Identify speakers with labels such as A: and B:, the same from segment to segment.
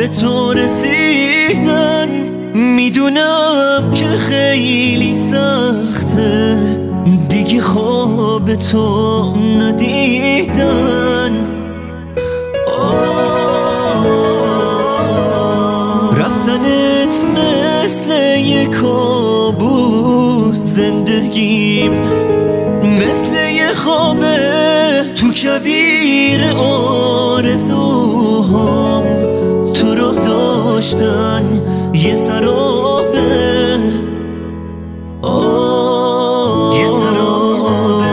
A: به تو رسیدن میدونم که خیلی سخته دیگه خواب تو ندیدن. رفتنت مثل یک کابوس، زندگیم مثل یه خوابه تو کویر آرزوهام. تو رو داشتن یه سرابه، یه سرابه.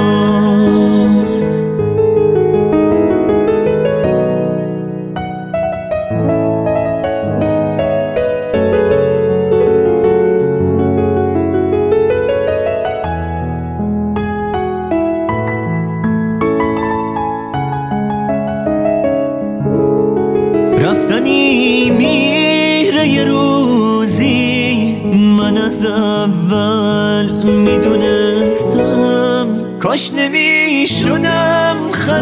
A: رفتنی میره یه روزی، من از اول میدونستم کاش نمیشدم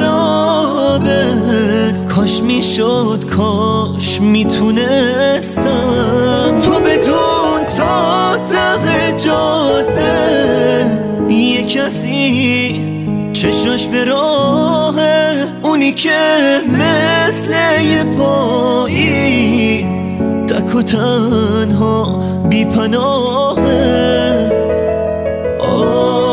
A: خرابت، کاش میشد، کاش میتونستم. تو بدون تا ته جاده یه کسی چشاش به راهه، اونی که مثل یه پاییز تک و تنها بی پناهه.